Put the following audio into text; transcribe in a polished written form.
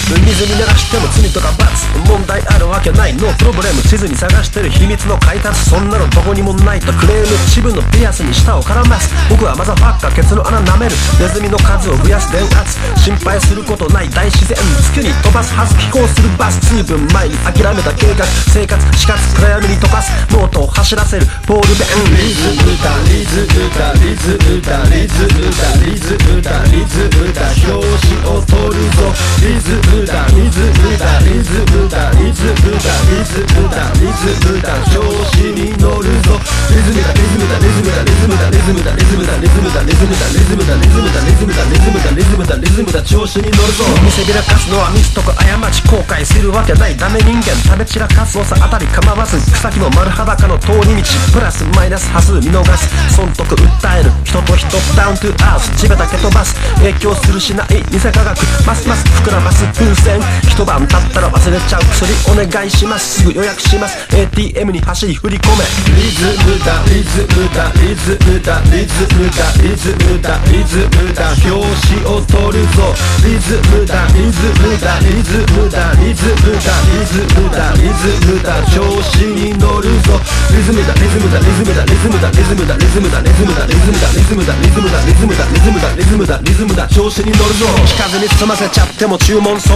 水に流しても罪とか罰、問題あるわけないノープロブレム。地図に探してる秘密の解達、そんなのどこにもないとクレーム。自分のピアスに舌を絡ます。僕はマザファッカー、ケツの穴舐める。ネズミの数を増やす電圧、心配することない大自然。月に飛ばすはず、飛行するバス。随分前に諦めた計画、生活死活暗闇に溶かす。ノートを走らせるボールペン。リズムだリズムだリズムだリズムだリズムだリズムだ、表紙を取るぞ。リズムだリズムだリズムだリズムだリズムだリズムだ、調子に乗るぞ。リズムだリズムだリズムだリズムだリズムだリズムだリズムだリズムだリズムだリズムだリズムだリズムだリズムだリズムだ、調子に乗るぞ。見せびらかすのはミスとか過ち、後悔するわけないダメ人間。食べ散らかすのさあたり構わず、草木も丸裸の通り道。プラスマイナス端数見逃す、損得訴える人と人ダウントゥアース。地べたけ飛ばす、影響するしない偽科学。ますます膨らます風船、一晩経ったら忘れちゃう薬お願いします。すぐ予約します。 ATM に走り振り込め。リズムだリズムだリズムだリズムだリズムだリズムだ、表紙を取るぞ。リズムだリズムだリズムだリズムだリズムだリズムだ、調子に乗るぞ。リズムだリズムだリズムだリズムだリズムだリズムだリズムだリズムだリズムだリズムだリズムだリズムだリズムだリズムだ、調子に乗るぞ。聞かずに済ませちゃっても注文そ